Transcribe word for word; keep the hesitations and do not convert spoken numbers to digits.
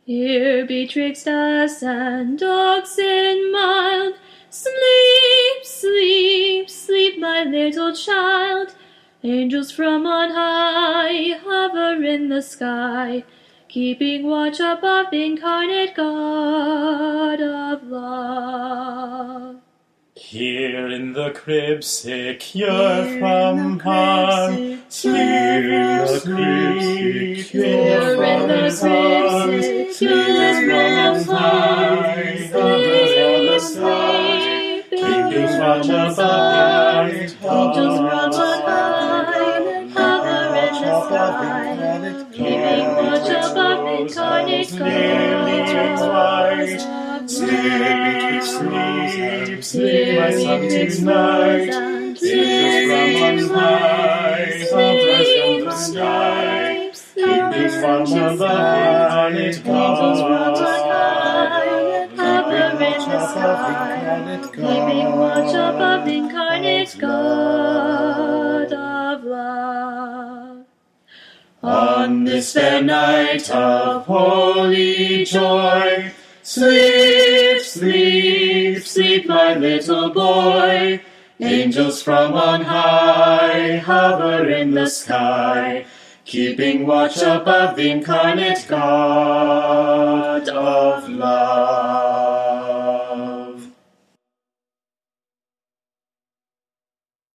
Here betwixt us and oxen mild, sleep, sleep, sleep, my little child. Angels from on high hover in the sky, keeping watch above the incarnate God of love. Here in the crib, secure from harm, sleep, sleep, secure from harm, secure from harm, hover in the sky, keeping watch above the Angels from on high hover in the sky, keeping watch above the incarnate God. Sleep, sleep, sleep, my son, 'tis night. Angels from on high hover in the sky, keeping watch above the incarnate God. Hover in the sky, keeping watch above the incarnate God of love. On this fair night of holy joy, sleep, sleep, sleep, my little boy. Angels from on high hover in the sky, keeping watch above the incarnate God of love.